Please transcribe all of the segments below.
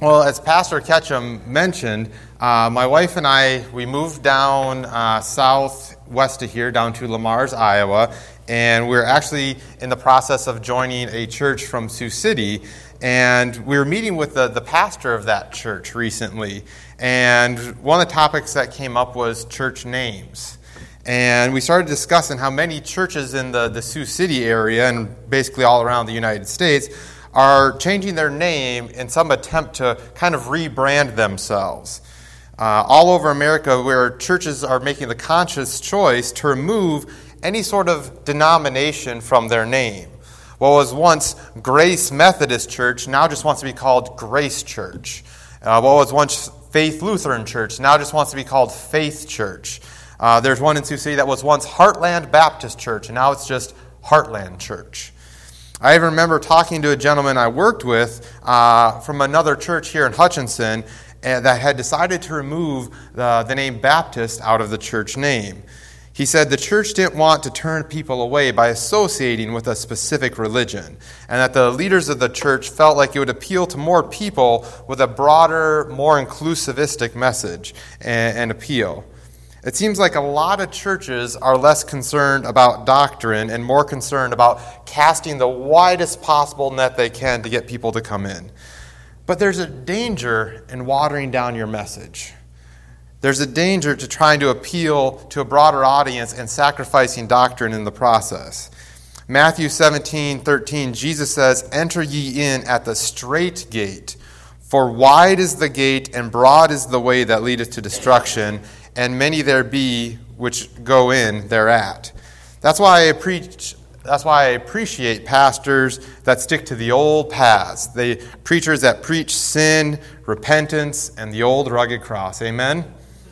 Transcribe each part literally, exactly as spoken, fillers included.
Well, as Pastor Ketchum mentioned, uh, my wife and I, we moved down uh, southwest of here, down to Lamars, Iowa, and we're actually in the process of joining a church from Sioux City, and we were meeting with the, the pastor of that church recently, and one of the topics that came up was church names. And we started discussing how many churches in the, the Sioux City area, and basically all around the United States, are changing their name in some attempt to kind of rebrand themselves. Uh, all over America, where churches are making the conscious choice to remove any sort of denomination from their name. What was once Grace Methodist Church now just wants to be called Grace Church. Uh, what was once Faith Lutheran Church now just wants to be called Faith Church. Uh, there's one in Sioux City that was once Heartland Baptist Church, and now it's just Heartland Church. I even remember talking to a gentleman I worked with uh, from another church here in Hutchinson uh, that had decided to remove the, the name Baptist out of the church name. He said the church didn't want to turn people away by associating with a specific religion, and that the leaders of the church felt like it would appeal to more people with a broader, more inclusivistic message and, and appeal. It seems like a lot of churches are less concerned about doctrine and more concerned about casting the widest possible net they can to get people to come in. But there's a danger in watering down your message. There's a danger to trying to appeal to a broader audience and sacrificing doctrine in the process. Matthew seventeen thirteen, Jesus says, "Enter ye in at the strait gate, for wide is the gate and broad is the way that leadeth to destruction, and many there be which go in thereat." That's why I preach. That's why I appreciate pastors that stick to the old paths. They preachers that preach sin, repentance, and the old rugged cross. Amen.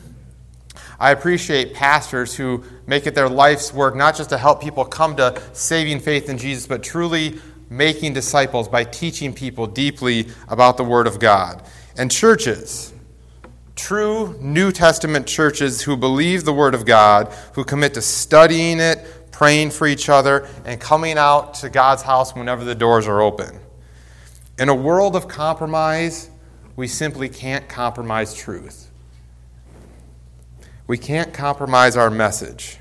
I appreciate pastors who make it their life's work not just to help people come to saving faith in Jesus, but truly making disciples by teaching people deeply about the Word of God. And churches, true New Testament churches who believe the Word of God, who commit to studying it, praying for each other, and coming out to God's house whenever the doors are open. In a world of compromise, we simply can't compromise truth. We can't compromise our message.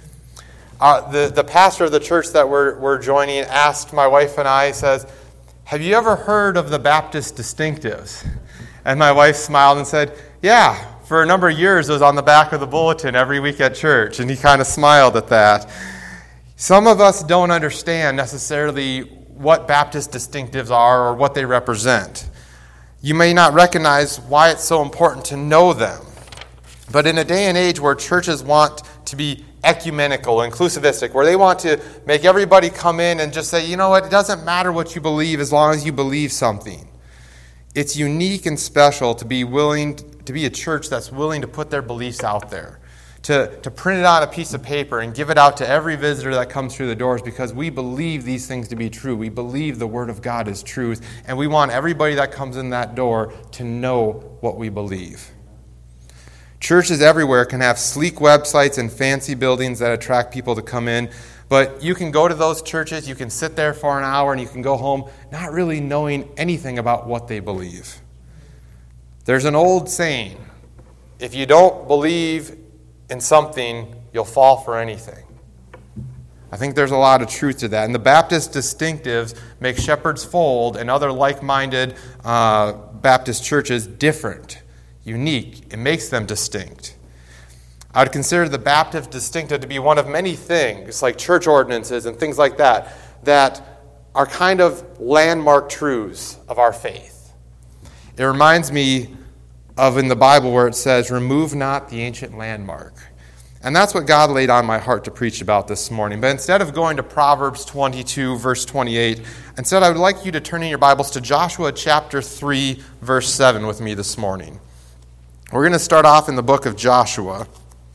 Uh, the, the pastor of the church that we're, we're joining asked my wife and I, says, "Have you ever heard of the Baptist distinctives?" And my wife smiled and said, "Yeah, for a number of years it was on the back of the bulletin every week at church." And he kind of smiled at that. Some of us don't understand necessarily what Baptist distinctives are or what they represent. You may not recognize why it's so important to know them. But in a day and age where churches want to be ecumenical, inclusivistic, where they want to make everybody come in and just say, you know what, it doesn't matter what you believe as long as you believe something. It's unique and special to be willing to be a church that's willing to put their beliefs out there, to, to print it on a piece of paper and give it out to every visitor that comes through the doors, because we believe these things to be true. We believe the Word of God is truth, and we want everybody that comes in that door to know what we believe. Churches everywhere can have sleek websites and fancy buildings that attract people to come in, but you can go to those churches, you can sit there for an hour, and you can go home not really knowing anything about what they believe. There's an old saying, if you don't believe in something, you'll fall for anything. I think there's a lot of truth to that. And the Baptist distinctives make Shepherd's Fold and other like-minded uh, Baptist churches different, unique. It makes them distinct. I would consider the Baptist distinctive to be one of many things, like church ordinances and things like that, that are kind of landmark truths of our faith. It reminds me of in the Bible where it says, "Remove not the ancient landmark." And that's what God laid on my heart to preach about this morning. But instead of going to Proverbs twenty-two, verse twenty-eight, instead I would like you to turn in your Bibles to Joshua chapter three, verse seven with me this morning. We're going to start off in the book of Joshua.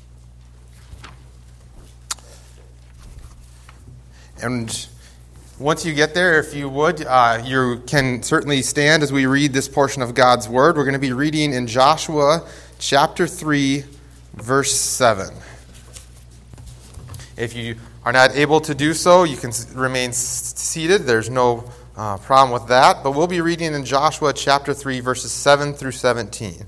And once you get there, if you would, uh, you can certainly stand as we read this portion of God's Word. We're going to be reading in Joshua chapter three, verse seven. If you are not able to do so, you can remain seated. There's no uh, problem with that, but we'll be reading in Joshua chapter three, verses seven through seventeen.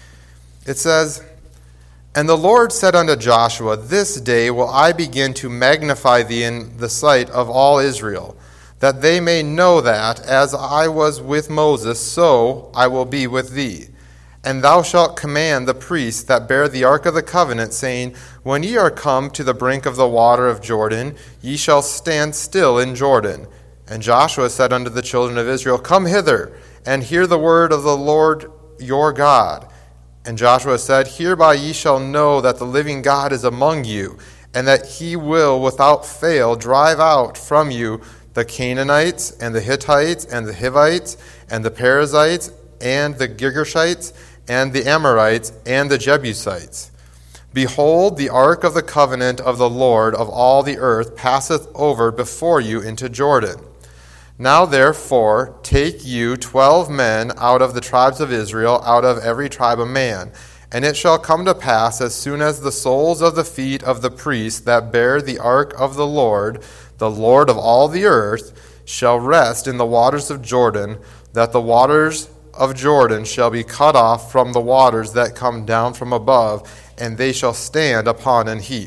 It says, "And the Lord said unto Joshua, This day will I begin to magnify thee in the sight of all Israel, that they may know that, as I was with Moses, so I will be with thee. And thou shalt command the priests that bear the ark of the covenant, saying, When ye are come to the brink of the water of Jordan, ye shall stand still in Jordan. And Joshua said unto the children of Israel, Come hither, and hear the word of the Lord your God. And Joshua said, Hereby ye shall know that the living God is among you, and that he will without fail drive out from you the Canaanites, and the Hittites, and the Hivites, and the Perizzites, and the Girgashites, and the Amorites, and the Jebusites. Behold, the ark of the covenant of the Lord of all the earth passeth over before you into Jordan. Now therefore take you twelve men out of the tribes of Israel, out of every tribe a man. And it shall come to pass, as soon as the soles of the feet of the priests that bear the ark of the Lord, the Lord of all the earth, shall rest in the waters of Jordan, that the waters of Jordan shall be cut off from the waters that come down from above, and they shall stand upon an heap.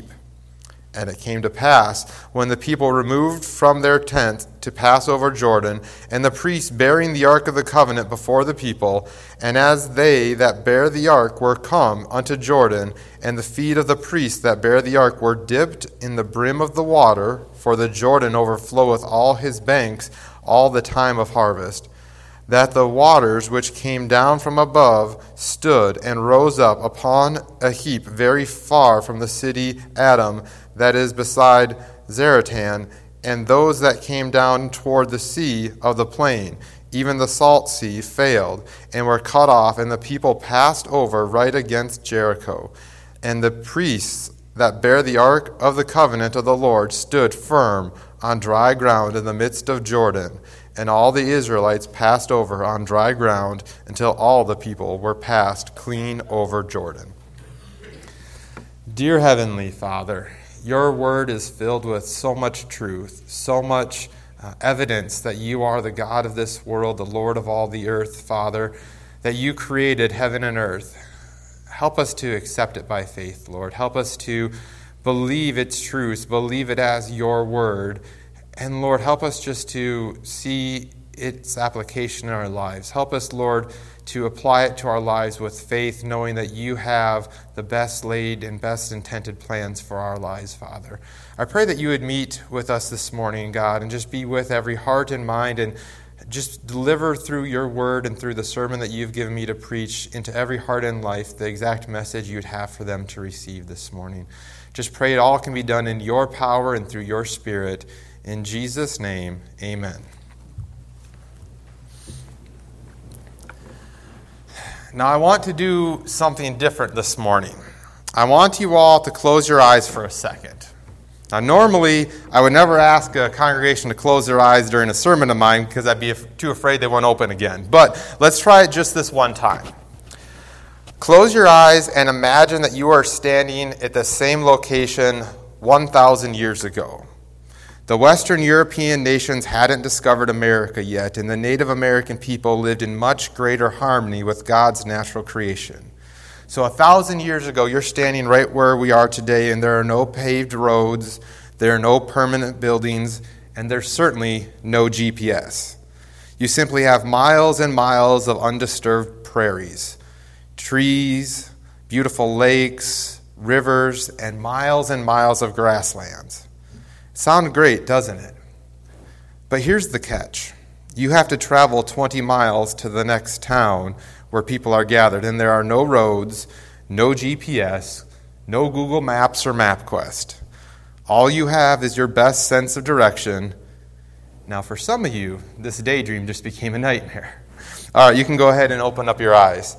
And it came to pass, when the people removed from their tents to pass over Jordan, and the priests bearing the ark of the covenant before the people, and as they that bear the ark were come unto Jordan, and the feet of the priests that bear the ark were dipped in the brim of the water, for the Jordan overfloweth all his banks all the time of harvest, that the waters which came down from above stood and rose up upon a heap very far from the city Adam, that is beside Zaratan, and those that came down toward the sea of the plain, even the salt sea, failed, and were cut off, and the people passed over right against Jericho. And the priests that bear the ark of the covenant of the Lord stood firm on dry ground in the midst of Jordan. And all the Israelites passed over on dry ground until all the people were passed clean over Jordan." Dear Heavenly Father, your word is filled with so much truth, so much uh, evidence that you are the God of this world, the Lord of all the earth, Father, that you created heaven and earth. Help us to accept it by faith, Lord. Help us to believe its truths, believe it as your word. And Lord, help us just to see its application in our lives. Help us, Lord, to apply it to our lives with faith, knowing that you have the best laid and best intended plans for our lives, Father. I pray that you would meet with us this morning, God, and just be with every heart and mind, and just deliver through your word and through the sermon that you've given me to preach into every heart and life the exact message you'd have for them to receive this morning. Just pray it all can be done in your power and through your Spirit. In Jesus' name, amen. Now, I want to do something different this morning. I want you all to close your eyes for a second. Now, normally, I would never ask a congregation to close their eyes during a sermon of mine because I'd be too afraid they won't open again. But let's try it just this one time. Close your eyes and imagine that you are standing at the same location one thousand years ago. The Western European nations hadn't discovered America yet, and the Native American people lived in much greater harmony with God's natural creation. So a thousand years ago, you're standing right where we are today, and there are no paved roads, there are no permanent buildings, and there's certainly no G P S. You simply have miles and miles of undisturbed prairies, trees, beautiful lakes, rivers, and miles and miles of grasslands. Sounds great, doesn't it? But here's the catch. You have to travel twenty miles to the next town where people are gathered, and there are no roads, no G P S, no Google Maps or MapQuest. All you have is your best sense of direction. Now, for some of you, this daydream just became a nightmare. All right, you can go ahead and open up your eyes.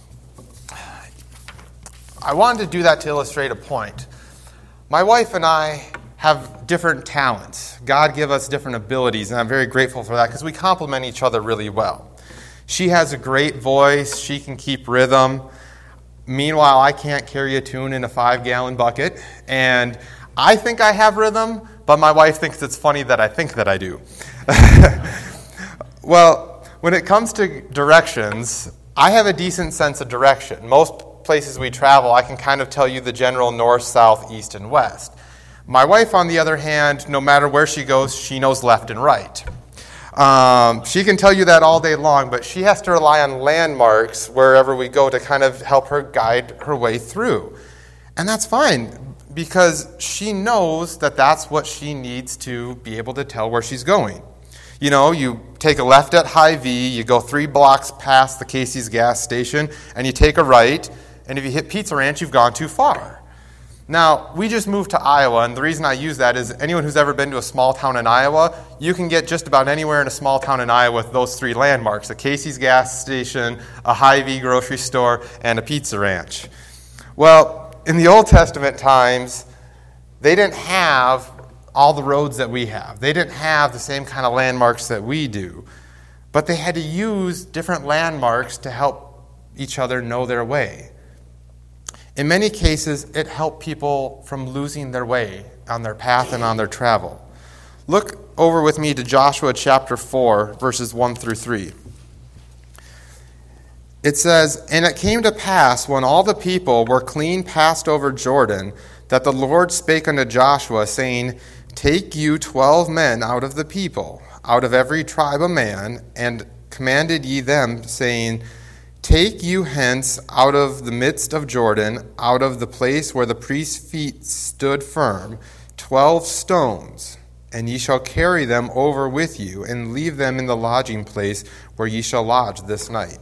I wanted to do that to illustrate a point. My wife and I have different talents. God give us different abilities, and I'm very grateful for that because we complement each other really well. She has a great voice. She can keep rhythm. Meanwhile, I can't carry a tune in a five-gallon bucket, and I think I have rhythm, but my wife thinks it's funny that I think that I do. Well, when it comes to directions, I have a decent sense of direction. Most places we travel, I can kind of tell you the general north, south, east, and west. My wife, on the other hand, no matter where she goes, she knows left and right. Um, she can tell you that all day long, but she has to rely on landmarks wherever we go to kind of help her guide her way through. And that's fine, because she knows that that's what she needs to be able to tell where she's going. You know, you take a left at Hy-Vee, you go three blocks past the Casey's gas station, and you take a right, and if you hit Pizza Ranch, you've gone too far. Now, we just moved to Iowa, and the reason I use that is anyone who's ever been to a small town in Iowa, you can get just about anywhere in a small town in Iowa with those three landmarks: a Casey's gas station, a Hy-Vee grocery store, and a Pizza Ranch. Well, in the Old Testament times, they didn't have all the roads that we have. They didn't have the same kind of landmarks that we do. But they had to use different landmarks to help each other know their way. In many cases, it helped people from losing their way on their path and on their travel. Look over with me to Joshua chapter four, verses one through three. It says, "And it came to pass, when all the people were clean passed over Jordan, that the Lord spake unto Joshua, saying, Take you twelve men out of the people, out of every tribe a man, and commanded ye them, saying, Take you hence out of the midst of Jordan, out of the place where the priest's feet stood firm, twelve stones, and ye shall carry them over with you, and leave them in the lodging place where ye shall lodge this night."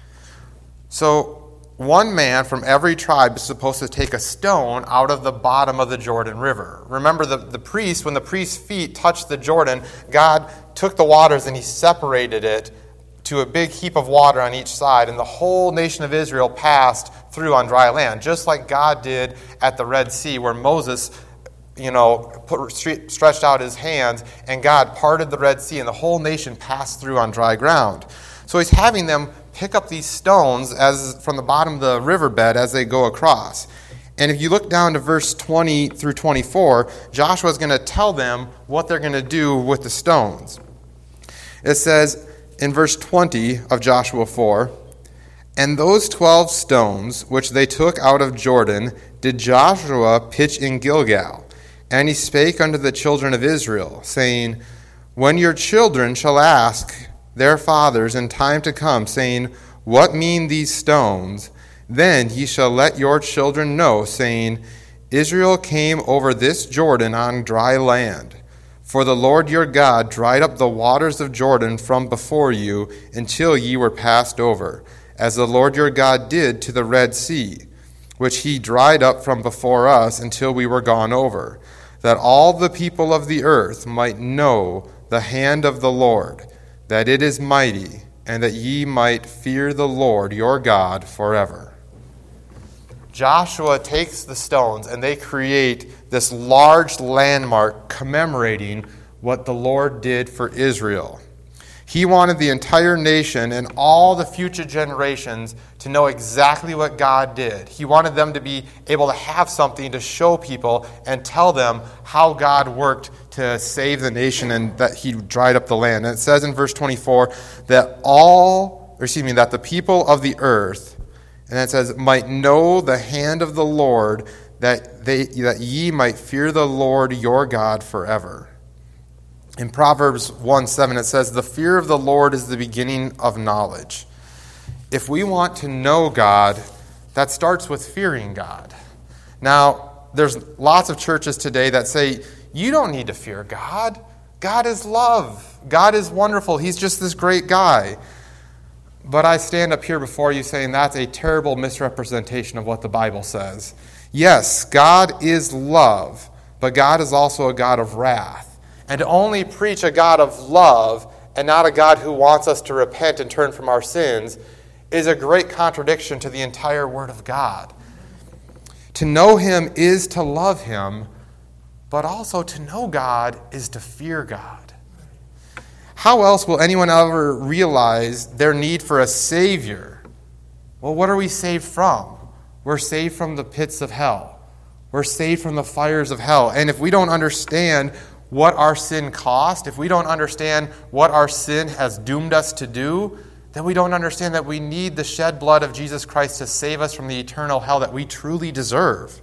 So, one man from every tribe is supposed to take a stone out of the bottom of the Jordan River. Remember, the, the priest, when the priest's feet touched the Jordan, God took the waters and he separated it to a big heap of water on each side, and the whole nation of Israel passed through on dry land, just like God did at the Red Sea, where Moses, you know, put, stretched out his hands, and God parted the Red Sea, and the whole nation passed through on dry ground. So he's having them pick up these stones as from the bottom of the riverbed as they go across. And if you look down to verse twenty through twenty-four, Joshua is going to tell them what they're going to do with the stones. It says in verse twenty of Joshua four, "And those twelve stones which they took out of Jordan did Joshua pitch in Gilgal. And he spake unto the children of Israel, saying, When your children shall ask their fathers in time to come, saying, What mean these stones? Then ye shall let your children know, saying, Israel came over this Jordan on dry land. For the Lord your God dried up the waters of Jordan from before you until ye were passed over, as the Lord your God did to the Red Sea, which he dried up from before us until we were gone over, that all the people of the earth might know the hand of the Lord, that it is mighty, and that ye might fear the Lord your God forever." Joshua takes the stones and they create this large landmark commemorating what the Lord did for Israel. He wanted the entire nation and all the future generations to know exactly what God did. He wanted them to be able to have something to show people and tell them how God worked to save the nation and that he dried up the land. And it says in verse twenty-four that all, or excuse me, that the people of the earth, and it says, might know the hand of the Lord, that they that ye might fear the Lord your God forever. In Proverbs one seven, it says, "The fear of the Lord is the beginning of knowledge." If we want to know God, that starts with fearing God. Now, there's lots of churches today that say, you don't need to fear God. God is love. God is wonderful. He's just this great guy. But I stand up here before you saying that's a terrible misrepresentation of what the Bible says. Yes, God is love, but God is also a God of wrath. And to only preach a God of love and not a God who wants us to repent and turn from our sins is a great contradiction to the entire Word of God. To know Him is to love Him, but also to know God is to fear God. How else will anyone ever realize their need for a Savior? Well, what are we saved from? We're saved from the pits of hell. We're saved from the fires of hell. And if we don't understand what our sin cost, if we don't understand what our sin has doomed us to do, then we don't understand that we need the shed blood of Jesus Christ to save us from the eternal hell that we truly deserve.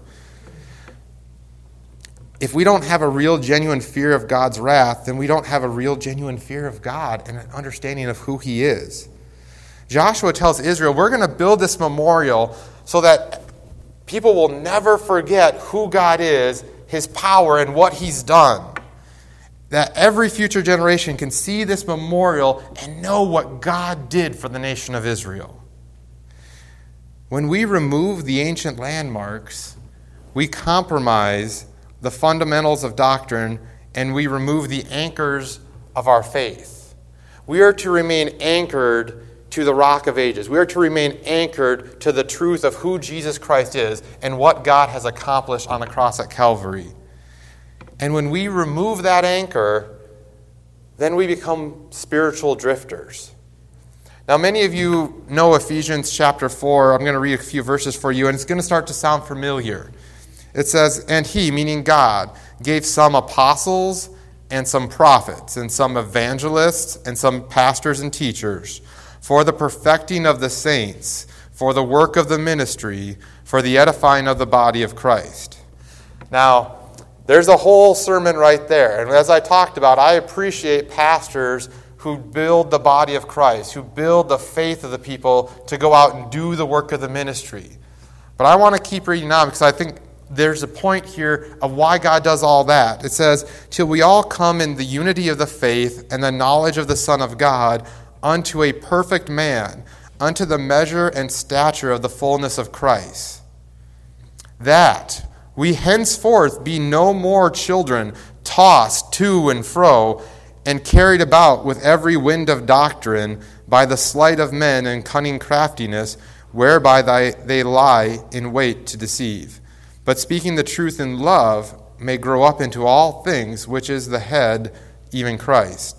If we don't have a real, genuine fear of God's wrath, then we don't have a real, genuine fear of God and an understanding of who He is. Joshua tells Israel, we're going to build this memorial so that people will never forget who God is, His power, and what He's done. That every future generation can see this memorial and know what God did for the nation of Israel. When we remove the ancient landmarks, we compromise the fundamentals of doctrine, and we remove the anchors of our faith. We are to remain anchored to the Rock of Ages. We are to remain anchored to the truth of who Jesus Christ is and what God has accomplished on the cross at Calvary. And when we remove that anchor, then we become spiritual drifters. Now, many of you know Ephesians chapter four. I'm going to read a few verses for you, and it's going to start to sound familiar. It says, and He, meaning God, gave some apostles and some prophets and some evangelists and some pastors and teachers for the perfecting of the saints, for the work of the ministry, for the edifying of the body of Christ. Now, there's a whole sermon right there. And as I talked about, I appreciate pastors who build the body of Christ, who build the faith of the people to go out and do the work of the ministry. But I want to keep reading on because I think there's a point here of why God does all that. It says, till we all come in the unity of the faith and the knowledge of the Son of God unto a perfect man, unto the measure and stature of the fullness of Christ. That we henceforth be no more children, tossed to and fro, and carried about with every wind of doctrine by the sleight of men and cunning craftiness, whereby they lie in wait to deceive. But speaking the truth in love may grow up into all things, which is the head, even Christ.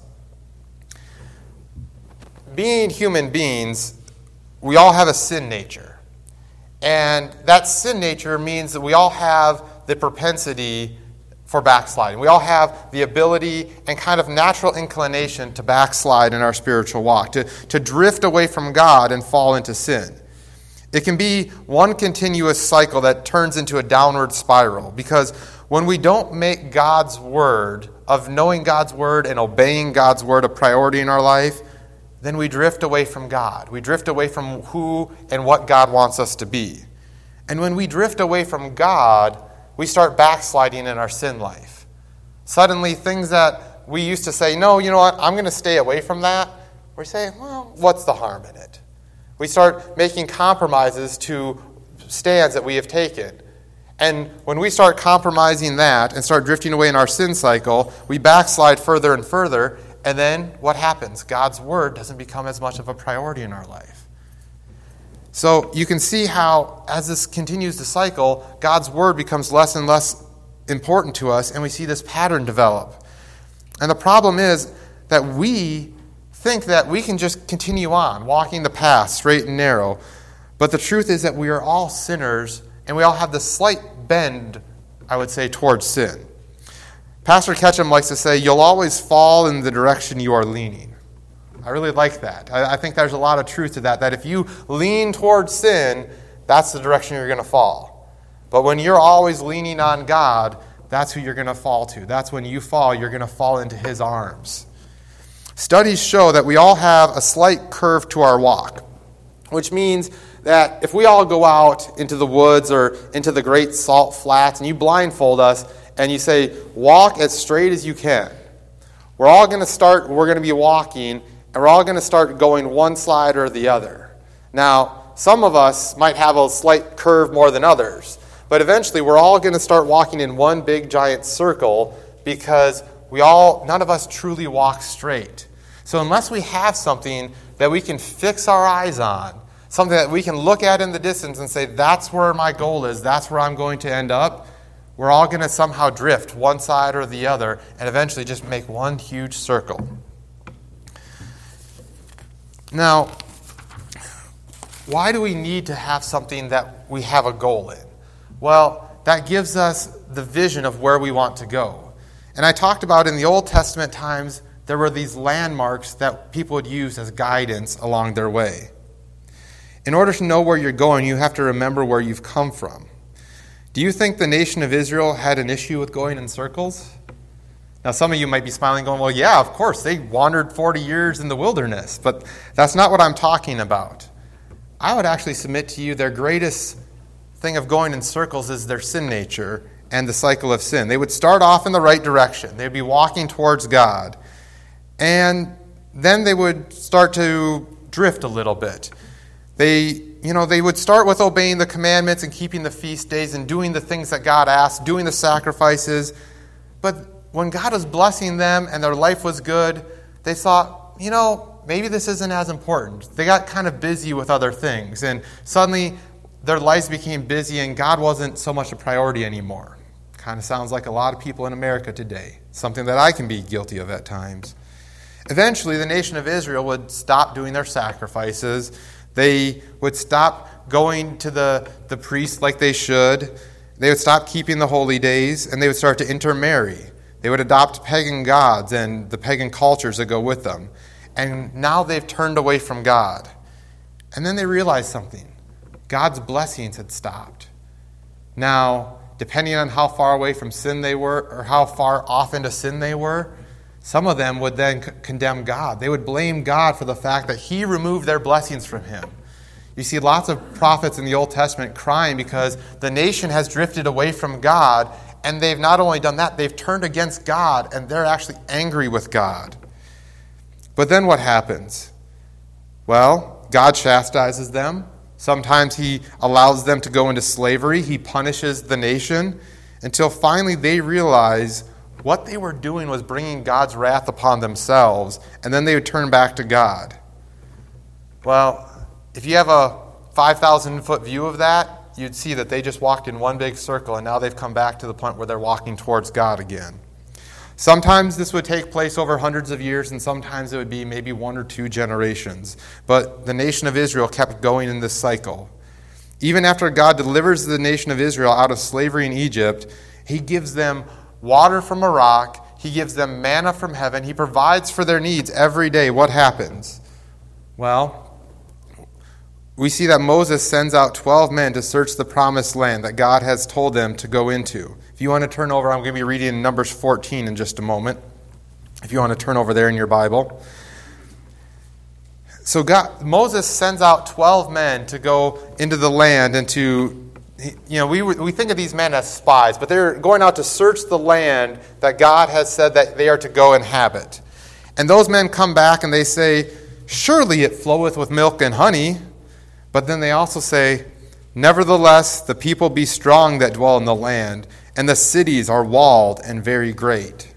Being human beings, we all have a sin nature. And that sin nature means that we all have the propensity for backsliding. We all have the ability and kind of natural inclination to backslide in our spiritual walk, to, to drift away from God and fall into sin. It can be one continuous cycle that turns into a downward spiral, because when we don't make God's word, of knowing God's word and obeying God's word a priority in our life, then we drift away from God. We drift away from who and what God wants us to be. And when we drift away from God, we start backsliding in our sin life. Suddenly, things that we used to say, no, you know what, I'm going to stay away from that, we say, well, what's the harm in it? We start making compromises to stands that we have taken. And when we start compromising that and start drifting away in our sin cycle, we backslide further and further. And then what happens? God's word doesn't become as much of a priority in our life. So you can see how, as this continues to cycle, God's word becomes less and less important to us, and we see this pattern develop. And the problem is that we think that we can just continue on, walking the path straight and narrow. But the truth is that we are all sinners, and we all have this slight bend, I would say, towards sin. Pastor Ketchum likes to say, you'll always fall in the direction you are leaning. I really like that. I, I think there's a lot of truth to that, that if you lean towards sin, that's the direction you're going to fall. But when you're always leaning on God, that's who you're going to fall to. That's when you fall, you're going to fall into His arms. Studies show that we all have a slight curve to our walk, which means that if we all go out into the woods or into the great salt flats and you blindfold us and you say, walk as straight as you can, we're all going to start, we're going to be walking, and we're all going to start going one side or the other. Now, some of us might have a slight curve more than others, but eventually we're all going to start walking in one big giant circle because we all, none of us truly walk straight. So unless we have something that we can fix our eyes on, something that we can look at in the distance and say, that's where my goal is, that's where I'm going to end up, we're all going to somehow drift one side or the other and eventually just make one huge circle. Now, why do we need to have something that we have a goal in? Well, that gives us the vision of where we want to go. And I talked about in the Old Testament times, there were these landmarks that people would use as guidance along their way. In order to know where you're going, you have to remember where you've come from. Do you think the nation of Israel had an issue with going in circles? Now, some of you might be smiling, going, well, yeah, of course, they wandered forty years in the wilderness, but that's not what I'm talking about. I would actually submit to you their greatest thing of going in circles is their sin nature and the cycle of sin. They would start off in the right direction. They'd be walking towards God. And then they would start to drift a little bit. They, you know, they would start with obeying the commandments and keeping the feast days and doing the things that God asked, doing the sacrifices. But when God was blessing them and their life was good, they thought, you know, maybe this isn't as important. They got kind of busy with other things. And suddenly their lives became busy and God wasn't so much a priority anymore. Kind of sounds like a lot of people in America today. Something that I can be guilty of at times. Eventually, the nation of Israel would stop doing their sacrifices. They would stop going to the, the priest like they should. They would stop keeping the holy days, and they would start to intermarry. They would adopt pagan gods and the pagan cultures that go with them. And now they've turned away from God. And then they realized something. God's blessings had stopped. Now, depending on how far away from sin they were, or how far off into sin they were, some of them would then c- condemn God. They would blame God for the fact that He removed their blessings from Him. You see lots of prophets in the Old Testament crying because the nation has drifted away from God, and they've not only done that, they've turned against God, and they're actually angry with God. But then what happens? Well, God chastises them. Sometimes He allows them to go into slavery. He punishes the nation until finally they realize what they were doing was bringing God's wrath upon themselves, and then they would turn back to God. Well, if you have a five thousand foot view of that, you'd see that they just walked in one big circle, and now they've come back to the point where they're walking towards God again. Sometimes this would take place over hundreds of years, and sometimes it would be maybe one or two generations. But the nation of Israel kept going in this cycle. Even after God delivers the nation of Israel out of slavery in Egypt, He gives them water from a rock. He gives them manna from heaven. He provides for their needs every day. What happens? Well, we see that Moses sends out twelve men to search the promised land that God has told them to go into. If you want to turn over, I'm going to be reading in Numbers fourteen in just a moment. If you want to turn over there in your Bible. So God, Moses sends out twelve men to go into the land and to You know, we we think of these men as spies, but they're going out to search the land that God has said that they are to go inhabit. And those men come back and they say, surely it floweth with milk and honey. But then they also say, nevertheless, the people be strong that dwell in the land, and the cities are walled and very great.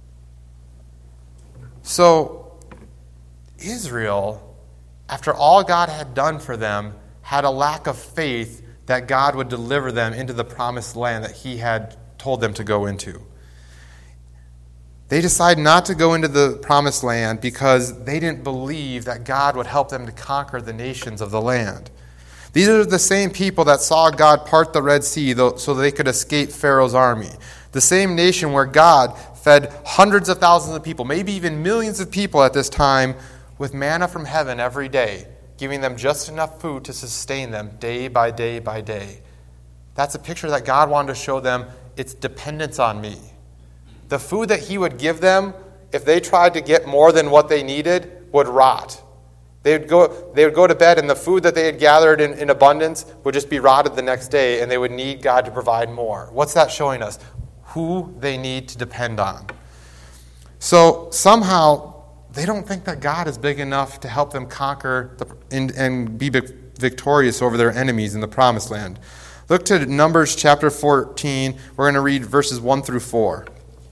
So, Israel, after all God had done for them, had a lack of faith that God would deliver them into the promised land that He had told them to go into. They decided not to go into the promised land because they didn't believe that God would help them to conquer the nations of the land. These are the same people that saw God part the Red Sea so they could escape Pharaoh's army. The same nation where God fed hundreds of thousands of people, maybe even millions of people at this time, with manna from heaven every day, giving them just enough food to sustain them day by day by day. That's a picture that God wanted to show them its dependence on me. The food that He would give them, if they tried to get more than what they needed, would rot. They would go, they would go to bed, and the food that they had gathered in, in abundance would just be rotted the next day, and they would need God to provide more. What's that showing us? Who they need to depend on. So somehow, they don't think that God is big enough to help them conquer the, and, and be victorious over their enemies in the promised land. Look to Numbers chapter fourteen. We're going to read verses one through four.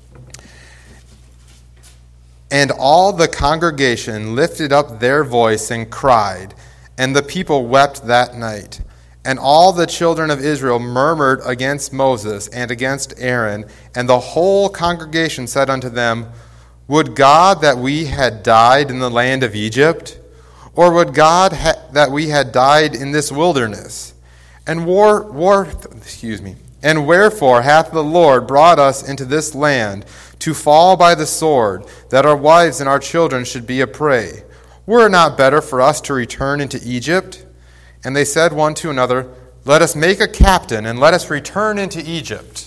And all the congregation lifted up their voice and cried, and the people wept that night. And all the children of Israel murmured against Moses and against Aaron, and the whole congregation said unto them, would God that we had died in the land of Egypt? Or would God ha- that we had died in this wilderness? And war, war, excuse me. And wherefore hath the Lord brought us into this land, to fall by the sword, that our wives and our children should be a prey? Were it not better for us to return into Egypt? And they said one to another, Let us make a captain, and let us return into Egypt.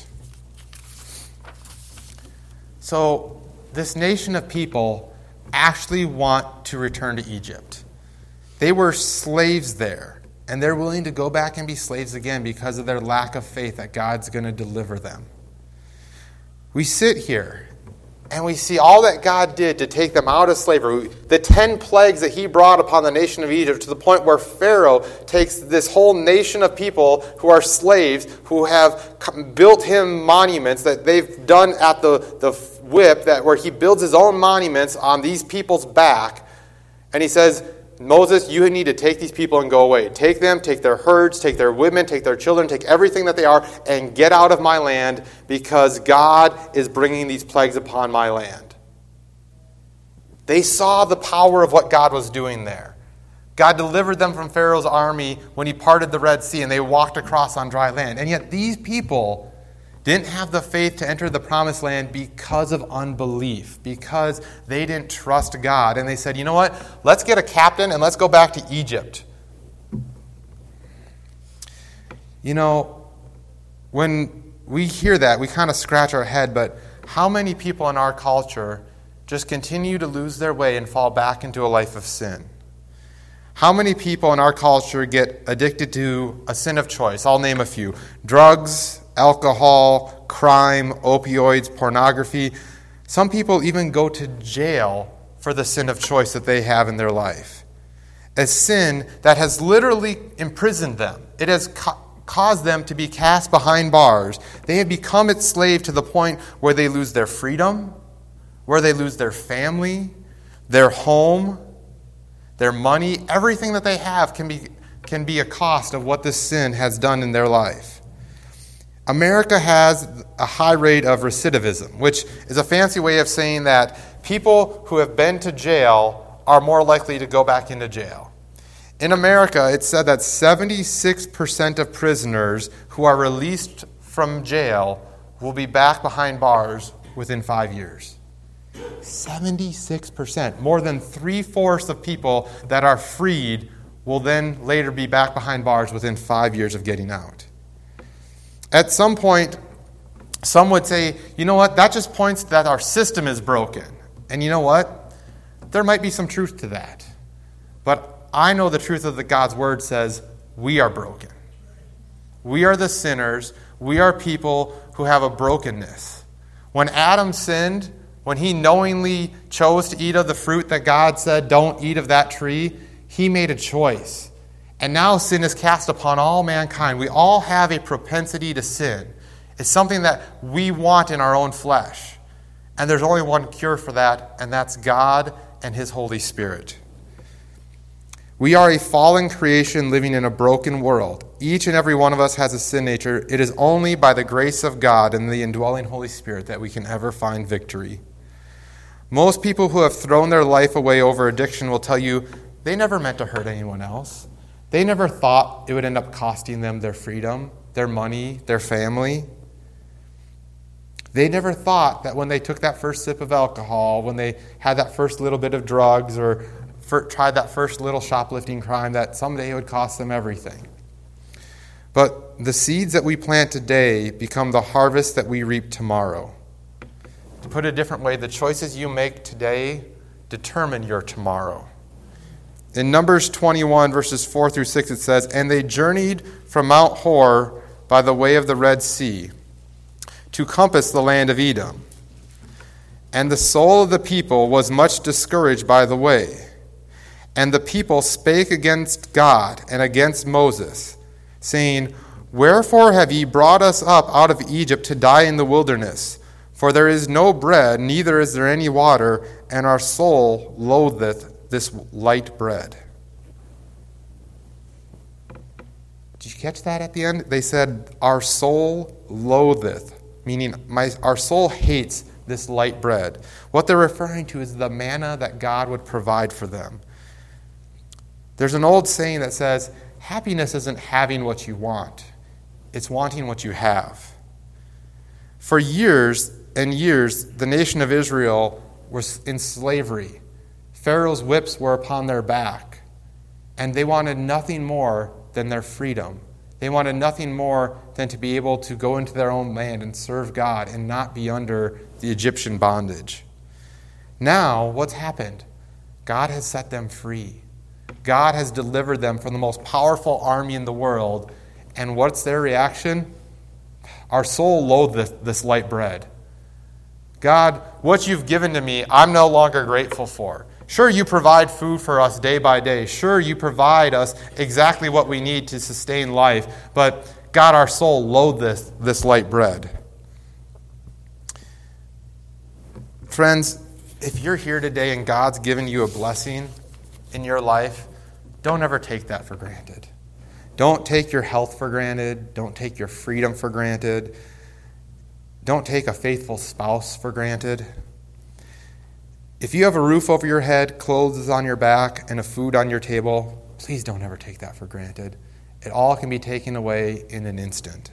So this nation of people actually want to return to Egypt. They were slaves there, and they're willing to go back and be slaves again because of their lack of faith that God's going to deliver them. We sit here, and we see all that God did to take them out of slavery, the ten plagues that he brought upon the nation of Egypt, to the point where Pharaoh takes this whole nation of people who are slaves, who have built him monuments that they've done at the, the whip, that where he builds his own monuments on these people's back. And he says, Moses, you need to take these people and go away. Take them, take their herds, take their women, take their children, take everything that they are, and get out of my land, because God is bringing these plagues upon my land. They saw the power of what God was doing there. God delivered them from Pharaoh's army when he parted the Red Sea, and they walked across on dry land. And yet these people didn't have the faith to enter the promised land because of unbelief, because they didn't trust God. And they said, you know what, let's get a captain and let's go back to Egypt. You know, when we hear that, we kind of scratch our head, but how many people in our culture just continue to lose their way and fall back into a life of sin? How many people in our culture get addicted to a sin of choice? I'll name a few. Drugs, alcohol, crime, opioids, pornography. Some people even go to jail for the sin of choice that they have in their life. A sin that has literally imprisoned them. It has ca- caused them to be cast behind bars. They have become its slave to the point where they lose their freedom, where they lose their family, their home, their money. Everything that they have can be, can be a cost of what this sin has done in their life. America has a high rate of recidivism, which is a fancy way of saying that people who have been to jail are more likely to go back into jail. In America, it's said that seventy-six percent of prisoners who are released from jail will be back behind bars within five years. seventy-six percent. More than three-fourths of people that are freed will then later be back behind bars within five years of getting out. At some point, some would say, you know what, that just points that our system is broken. And you know what? There might be some truth to that. But I know the truth of the God's word says we are broken. We are the sinners. We are people who have a brokenness. When Adam sinned, when he knowingly chose to eat of the fruit that God said, don't eat of that tree, he made a choice. And now sin is cast upon all mankind. We all have a propensity to sin. It's something that we want in our own flesh. And there's only one cure for that, and that's God and his Holy Spirit. We are a fallen creation living in a broken world. Each and every one of us has a sin nature. It is only by the grace of God and the indwelling Holy Spirit that we can ever find victory. Most people who have thrown their life away over addiction will tell you they never meant to hurt anyone else. They never thought it would end up costing them their freedom, their money, their family. They never thought that when they took that first sip of alcohol, when they had that first little bit of drugs, or tried that first little shoplifting crime, that someday it would cost them everything. But the seeds that we plant today become the harvest that we reap tomorrow. To put it a different way, the choices you make today determine your tomorrow. In Numbers twenty-one, verses four through six, it says, And they journeyed from Mount Hor by the way of the Red Sea to compass the land of Edom. And the soul of the people was much discouraged by the way. And the people spake against God and against Moses, saying, Wherefore have ye brought us up out of Egypt to die in the wilderness? For there is no bread, neither is there any water, and our soul loatheth this light bread. Did you catch that at the end? They said, our soul loatheth, meaning my, our soul hates this light bread. What they're referring to is the manna that God would provide for them. There's an old saying that says, happiness isn't having what you want. It's wanting what you have. For years and years, the nation of Israel was in slavery. Pharaoh's whips were upon their back, and they wanted nothing more than their freedom. They wanted nothing more than to be able to go into their own land and serve God and not be under the Egyptian bondage. Now, what's happened? God has set them free. God has delivered them from the most powerful army in the world. And what's their reaction? Our soul loathes this, this light bread. God, what you've given to me, I'm no longer grateful for. Sure, you provide food for us day by day. Sure, you provide us exactly what we need to sustain life. But God, our soul loathes this, this light bread. Friends, if you're here today and God's given you a blessing in your life, don't ever take that for granted. Don't take your health for granted. Don't take your freedom for granted. Don't take a faithful spouse for granted. If you have a roof over your head, clothes on your back, and a food on your table, please don't ever take that for granted. It all can be taken away in an instant.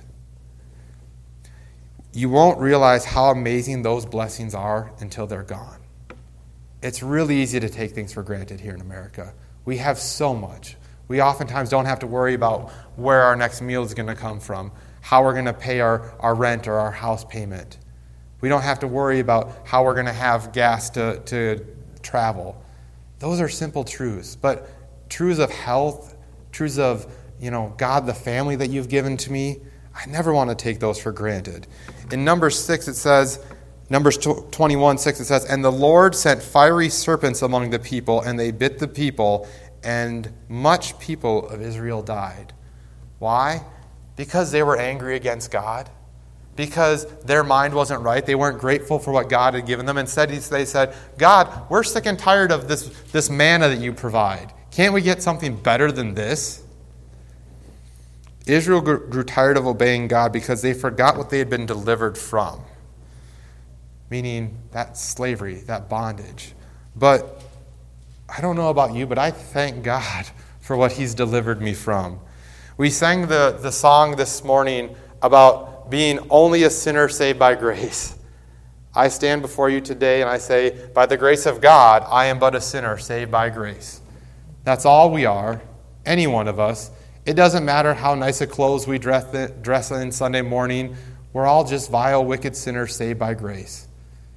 You won't realize how amazing those blessings are until they're gone. It's really easy to take things for granted here in America. We have so much. We oftentimes don't have to worry about where our next meal is going to come from, how we're going to pay our, our rent or our house payment. We don't have to worry about how we're going to have gas to, to travel. Those are simple truths. But truths of health, truths of, you know, God, the family that you've given to me, I never want to take those for granted. In Numbers six, it says, Numbers twenty-one, six, it says, "And the Lord sent fiery serpents among the people, and they bit the people, and much people of Israel died." Why? Because they were angry against God. Because their mind wasn't right. They weren't grateful for what God had given them. Instead, they said, "God, we're sick and tired of this, this manna that you provide. Can't we get something better than this?" Israel grew tired of obeying God because they forgot what they had been delivered from. Meaning that slavery, that bondage. But I don't know about you, but I thank God for what he's delivered me from. We sang the, the song this morning about being only a sinner saved by grace. I stand before you today and I say, by the grace of God, I am but a sinner saved by grace. That's all we are, any one of us. It doesn't matter how nice a clothes we dress in, dress in Sunday morning. We're all just vile, wicked sinners saved by grace.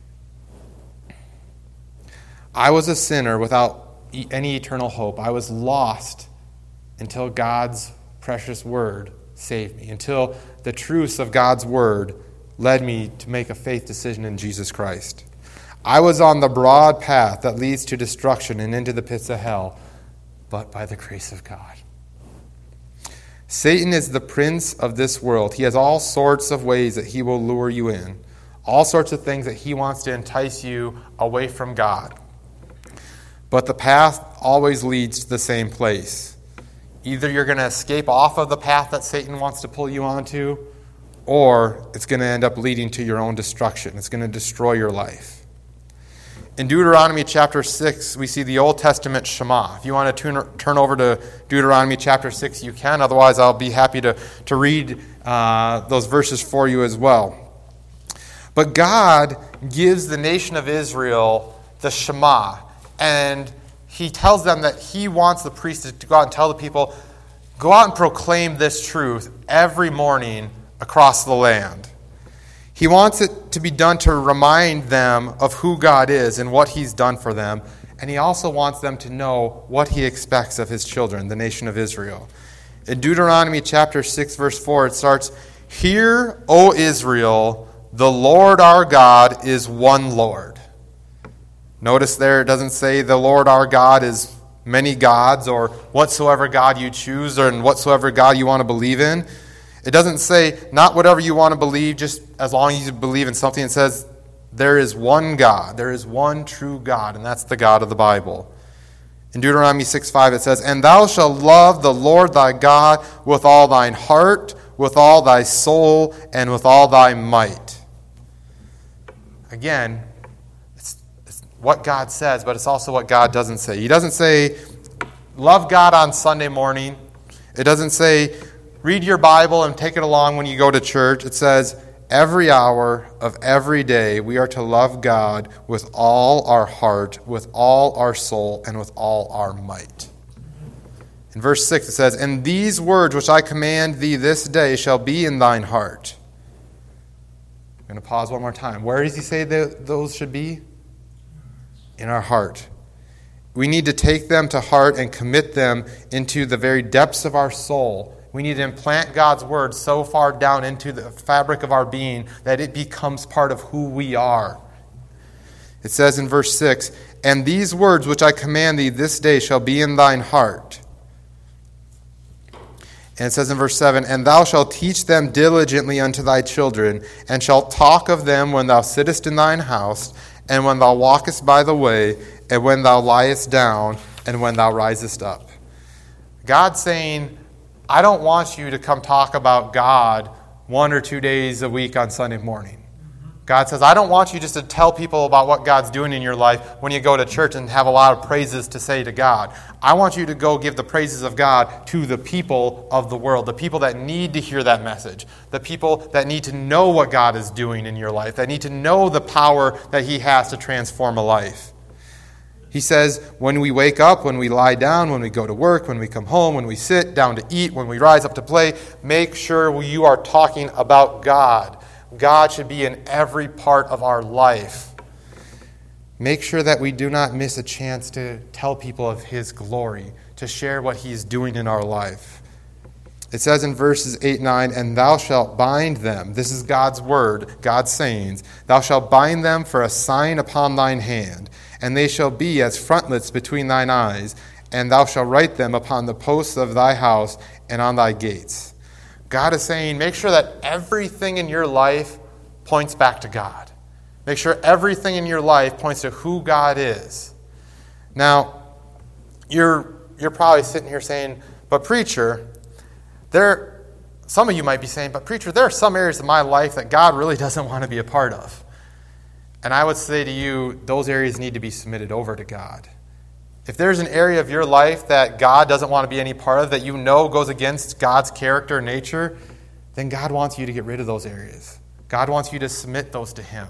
I was a sinner without any eternal hope. I was lost until God's precious word saved me, until the truths of God's word led me to make a faith decision in Jesus Christ. I was on the broad path that leads to destruction and into the pits of hell, but by the grace of God. Satan is the prince of this world. He has all sorts of ways that he will lure you in, all sorts of things that he wants to entice you away from God. But the path always leads to the same place. Either you're going to escape off of the path that Satan wants to pull you onto, or it's going to end up leading to your own destruction. It's going to destroy your life. In Deuteronomy chapter six, we see the Old Testament Shema. If you want to turn, turn over to Deuteronomy chapter six, you can. Otherwise, I'll be happy to, to read uh, those verses for you as well. But God gives the nation of Israel the Shema, and he tells them that he wants the priests to go out and tell the people, go out and proclaim this truth every morning across the land. He wants it to be done to remind them of who God is and what he's done for them. And he also wants them to know what he expects of his children, the nation of Israel. In Deuteronomy chapter six, verse four, it starts, "Hear, O Israel, the Lord our God is one Lord." Notice there it doesn't say the Lord our God is many gods or whatsoever God you choose or whatsoever God you want to believe in. It doesn't say not whatever you want to believe, just as long as you believe in something. It says there is one God. There is one true God, and that's the God of the Bible. In Deuteronomy six five it says, "And thou shalt love the Lord thy God with all thine heart, with all thy soul, and with all thy might." Again, it's, it's what God says, but it's also what God doesn't say. He doesn't say, love God on Sunday morning. It doesn't say, read your Bible and take it along when you go to church. It says, every hour of every day we are to love God with all our heart, with all our soul, and with all our might. In verse six it says, and these words which I command thee this day shall be in thine heart. I'm going to pause one more time. Where does he say that those should be? In our heart. We need to take them to heart and commit them into the very depths of our soul. We need to implant God's word so far down into the fabric of our being that it becomes part of who we are. It says in verse six, and these words which I command thee this day shall be in thine heart. And it says in verse seven, and thou shalt teach them diligently unto thy children, and shalt talk of them when thou sittest in thine house, and when thou walkest by the way, and when thou liest down, and when thou risest up. God's saying, I don't want you to come talk about God one or two days a week on Sunday morning. God says, I don't want you just to tell people about what God's doing in your life when you go to church and have a lot of praises to say to God. I want you to go give the praises of God to the people of the world, the people that need to hear that message, the people that need to know what God is doing in your life, that need to know the power that he has to transform a life. He says, when we wake up, when we lie down, when we go to work, when we come home, when we sit down to eat, when we rise up to play, make sure you are talking about God. God should be in every part of our life. Make sure that we do not miss a chance to tell people of his glory, to share what he is doing in our life. It says in verses eight and nine, and thou shalt bind them. This is God's word, God's sayings. Thou shalt bind them for a sign upon thine hand, and they shall be as frontlets between thine eyes, and thou shalt write them upon the posts of thy house and on thy gates. God is saying, make sure that everything in your life points back to God. Make sure everything in your life points to who God is. Now, you're you're probably sitting here saying, but preacher, there, some of you might be saying, but preacher, there are some areas of my life that God really doesn't want to be a part of. And I would say to you, those areas need to be submitted over to God. If there's an area of your life that God doesn't want to be any part of, that you know goes against God's character and nature, then God wants you to get rid of those areas. God wants you to submit those to him.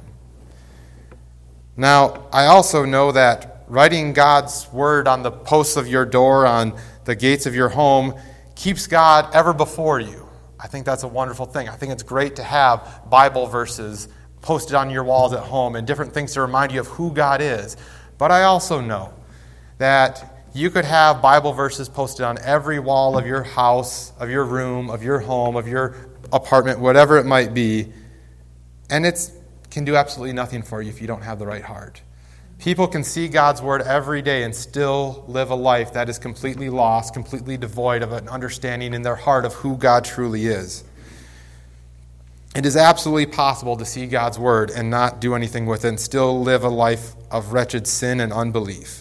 Now, I also know that writing God's word on the posts of your door, on the gates of your home, keeps God ever before you. I think that's a wonderful thing. I think it's great to have Bible verses posted on your walls at home and different things to remind you of who God is. But I also know that you could have Bible verses posted on every wall of your house, of your room, of your home, of your apartment, whatever it might be, and it can do absolutely nothing for you if you don't have the right heart. People can see God's word every day and still live a life that is completely lost, completely devoid of an understanding in their heart of who God truly is. It is absolutely possible to see God's word and not do anything with it and still live a life of wretched sin and unbelief.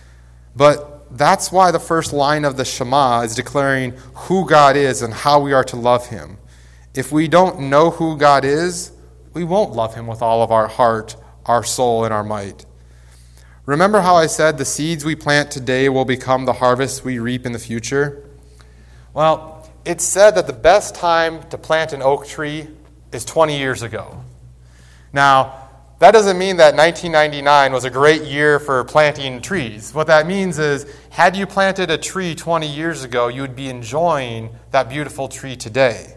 But that's why the first line of the Shema is declaring who God is and how we are to love him. If we don't know who God is, we won't love him with all of our heart, our soul, and our might. Remember how I said the seeds we plant today will become the harvest we reap in the future? Well, it's said that the best time to plant an oak tree is twenty years ago. Now, that doesn't mean that nineteen ninety-nine was a great year for planting trees. What that means is, had you planted a tree twenty years ago, you would be enjoying that beautiful tree today.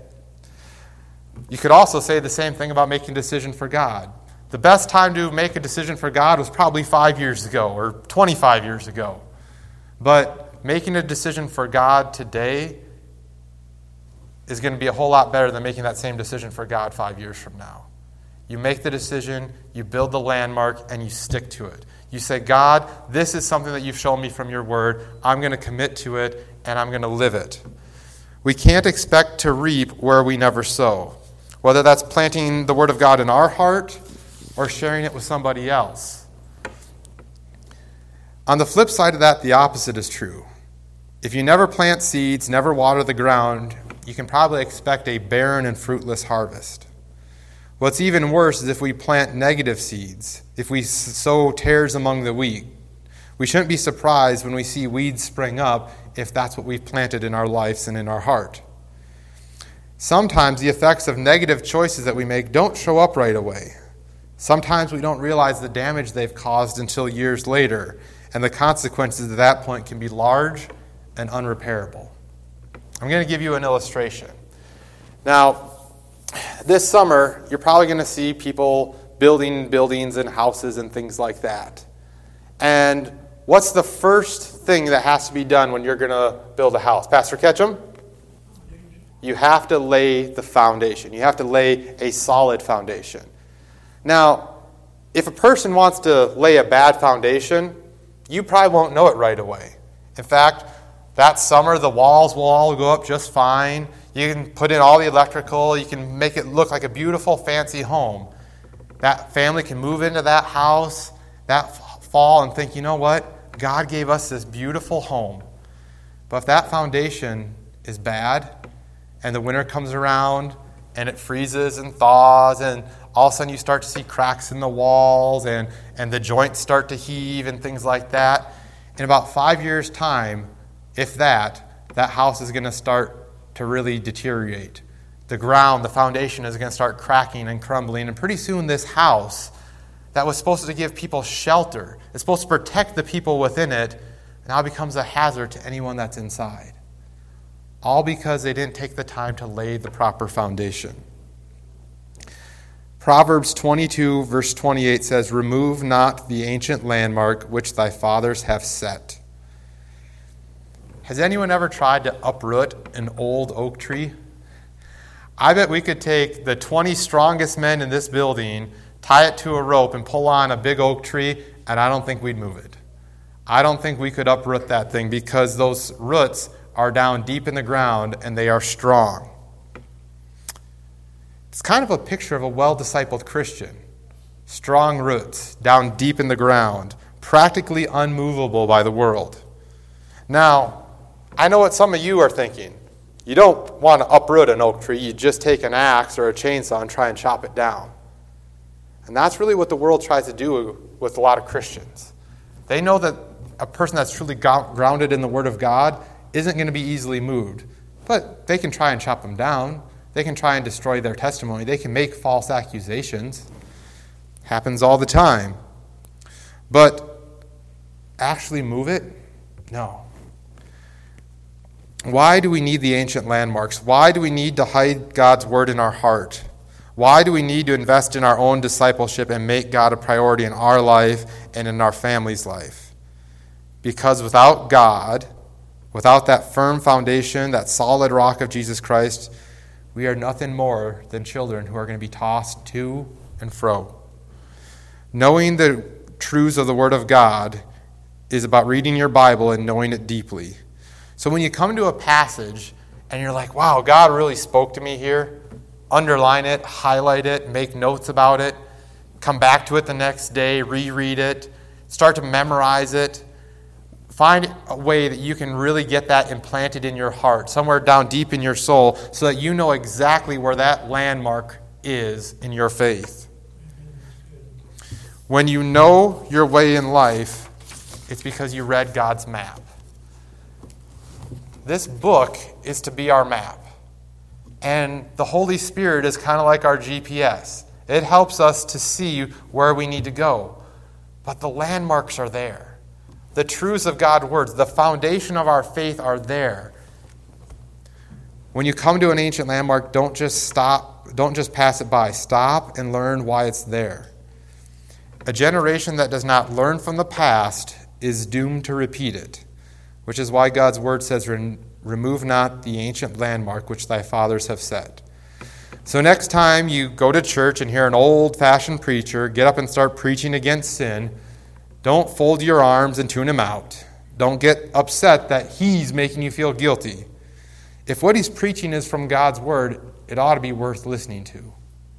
You could also say the same thing about making a decision for God. The best time to make a decision for God was probably five years ago or twenty-five years ago. But making a decision for God today is going to be a whole lot better than making that same decision for God five years from now. You make the decision, you build the landmark, and you stick to it. You say, God, this is something that you've shown me from your word. I'm going to commit to it, and I'm going to live it. We can't expect to reap where we never sow, whether that's planting the word of God in our heart or sharing it with somebody else. On the flip side of that, the opposite is true. If you never plant seeds, never water the ground, you can probably expect a barren and fruitless harvest. What's even worse is if we plant negative seeds, if we sow tares among the wheat. We shouldn't be surprised when we see weeds spring up if that's what we've planted in our lives and in our heart. Sometimes the effects of negative choices that we make don't show up right away. Sometimes we don't realize the damage they've caused until years later, and the consequences at that point can be large and unrepairable. I'm going to give you an illustration. Now, this summer, you're probably going to see people building buildings and houses and things like that. And what's the first thing that has to be done when you're going to build a house? Pastor Ketchum? You have to lay the foundation. You have to lay a solid foundation. Now, if a person wants to lay a bad foundation, you probably won't know it right away. In fact, that summer, the walls will all go up just fine. You can put in all the electrical. You can make it look like a beautiful, fancy home. That family can move into that house that fall and think, you know what? God gave us this beautiful home. But if that foundation is bad, and the winter comes around, and it freezes and thaws, and all of a sudden you start to see cracks in the walls, and, and the joints start to heave, and things like that. In about five years' time, if that, that house is going to start to really deteriorate. The ground, the foundation is going to start cracking and crumbling, and pretty soon this house that was supposed to give people shelter, it's supposed to protect the people within it, now becomes a hazard to anyone that's inside. All because they didn't take the time to lay the proper foundation. Proverbs twenty-two, verse twenty-eight says, "Remove not the ancient landmark which thy fathers have set." Has anyone ever tried to uproot an old oak tree? I bet we could take the twenty strongest men in this building, tie it to a rope, and pull on a big oak tree, and I don't think we'd move it. I don't think we could uproot that thing because those roots are down deep in the ground and they are strong. It's kind of a picture of a well-discipled Christian. Strong roots, down deep in the ground, practically unmovable by the world. Now, I know what some of you are thinking. You don't want to uproot an oak tree, you just take an axe or a chainsaw and try and chop it down. And that's really what the world tries to do with a lot of Christians. They know that a person that's truly grounded in the Word of God isn't going to be easily moved. But they can try and chop them down. They can try and destroy their testimony. They can make false accusations. Happens all the time. But actually move it? No. Why do we need the ancient landmarks? Why do we need to hide God's Word in our heart? Why do we need to invest in our own discipleship and make God a priority in our life and in our family's life? Because without God, without that firm foundation, that solid rock of Jesus Christ, we are nothing more than children who are going to be tossed to and fro. Knowing the truths of the Word of God is about reading your Bible and knowing it deeply. So when you come to a passage and you're like, wow, God really spoke to me here, underline it, highlight it, make notes about it, come back to it the next day, reread it, start to memorize it. Find a way that you can really get that implanted in your heart, somewhere down deep in your soul, so that you know exactly where that landmark is in your faith. When you know your way in life, it's because you read God's map. This book is to be our map. And the Holy Spirit is kind of like our G P S. It helps us to see where we need to go. But the landmarks are there. The truths of God's words, the foundation of our faith are there. When you come to an ancient landmark, don't just stop, don't just pass it by. Stop and learn why it's there. A generation that does not learn from the past is doomed to repeat it, which is why God's word says, "Remove not the ancient landmark which thy fathers have set." So next time you go to church and hear an old-fashioned preacher get up and start preaching against sin, don't fold your arms and tune him out. Don't get upset that he's making you feel guilty. If what he's preaching is from God's word, it ought to be worth listening to.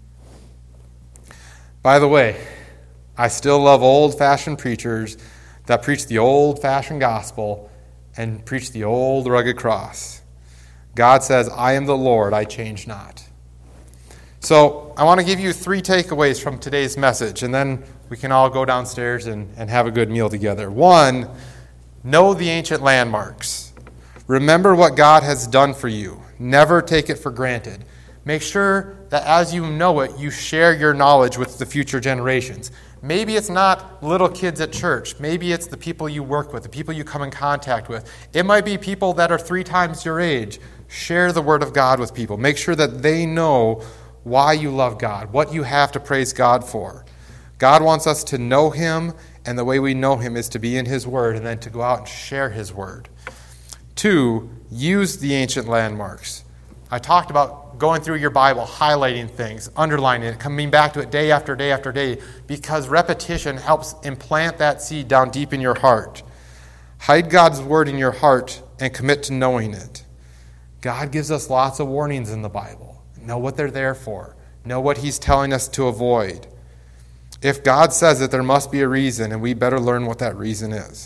By the way, I still love old-fashioned preachers that preach the old-fashioned gospel and preach the old rugged cross. God says, "I am the Lord, I change not." So I want to give you three takeaways from today's message, and then we can all go downstairs and, and have a good meal together. One, know the ancient landmarks. Remember what God has done for you. Never take it for granted. Make sure that as you know it, you share your knowledge with the future generations. Maybe it's not little kids at church. Maybe it's the people you work with, the people you come in contact with. It might be people that are three times your age. Share the Word of God with people. Make sure that they know why you love God, what you have to praise God for. God wants us to know Him, and the way we know Him is to be in His Word and then to go out and share His Word. Two, use the ancient landmarks. I talked about going through your Bible, highlighting things, underlining it, coming back to it day after day after day, because repetition helps implant that seed down deep in your heart. Hide God's Word in your heart and commit to knowing it. God gives us lots of warnings in the Bible. Know what they're there for. Know what He's telling us to avoid. If God says it, there must be a reason, and we better learn what that reason is.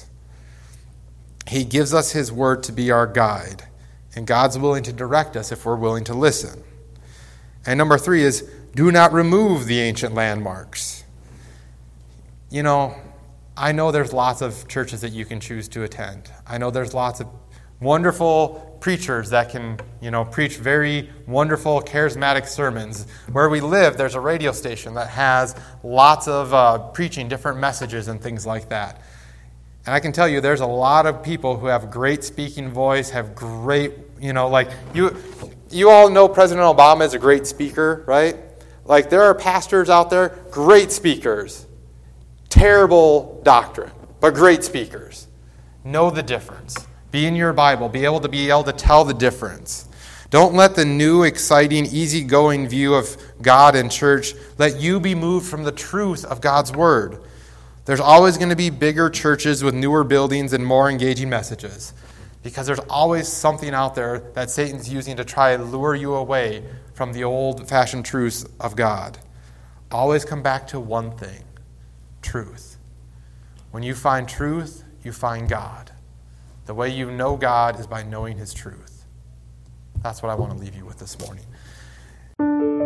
He gives us His Word to be our guide. And God's willing to direct us if we're willing to listen. And number three is, do not remove the ancient landmarks. You know, I know there's lots of churches that you can choose to attend. I know there's lots of wonderful preachers that can, you know, preach very wonderful, charismatic sermons. Where we live, there's a radio station that has lots of uh, preaching, different messages and things like that. And I can tell you, there's a lot of people who have great speaking voice, have great, you know, like, you you all know President Obama is a great speaker, right? Like, there are pastors out there, great speakers, terrible doctrine, but great speakers. Know the difference. Be in your Bible. Be able to be able to tell the difference. Don't let the new, exciting, easygoing view of God and church let you be moved from the truth of God's Word. There's always going to be bigger churches with newer buildings and more engaging messages, because there's always something out there that Satan's using to try to lure you away from the old-fashioned truths of God. Always come back to one thing: truth. When you find truth, you find God. The way you know God is by knowing His truth. That's what I want to leave you with this morning.